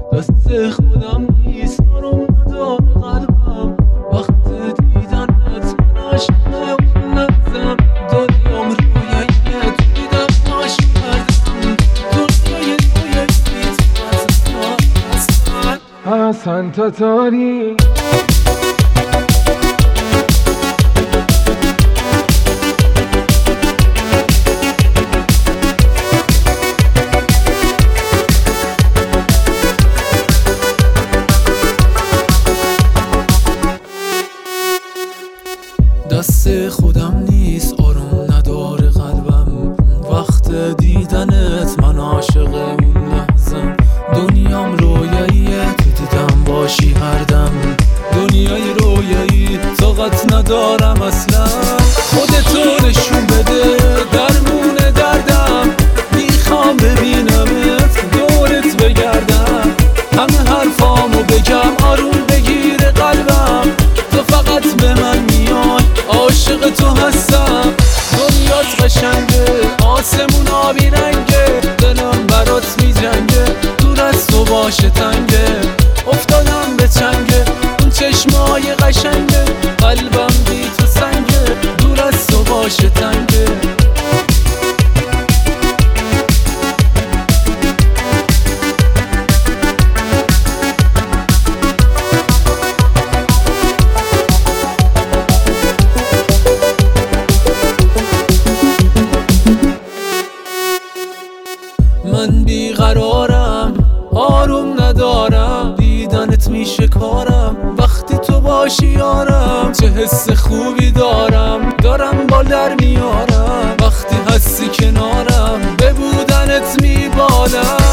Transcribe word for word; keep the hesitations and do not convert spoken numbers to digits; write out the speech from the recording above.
دست خودم نیست آروم نداره قلبم وقت دیدنت من عاشق اون لحظم دنیام روی یه تو دیدم ناش کردم دنیای روی بیت حسن حسن تتاری دست خودم نیست آروم نداره قلبم وقت دیدنت من عاشق اون لحظم دنیام رویاییه تو دیدم باشی هر دم دنیای رویایی طاقت ندارم اصلا خودتو نشون بده درمون دردم میخوام ببینمت دورت بگردم همه حرفامو بگم آروم بگیره قلبم تو فقط به من میای عاشق تو هستم دنیات قشنگه آسمون آبی رنگه دلم برات میجنگه دور از تو باشه تنگه افتادم به چنگه اون چشمای قشنگه قلبم بی تو سنگه دور از تو باشه تنگه من بیقرارم آروم ندارم دیدنت میشه کارم وقتی تو باشی یارم چه حس خوبی دارم دارم بال در میارم وقتی هستی کنارم به بودنت میبالم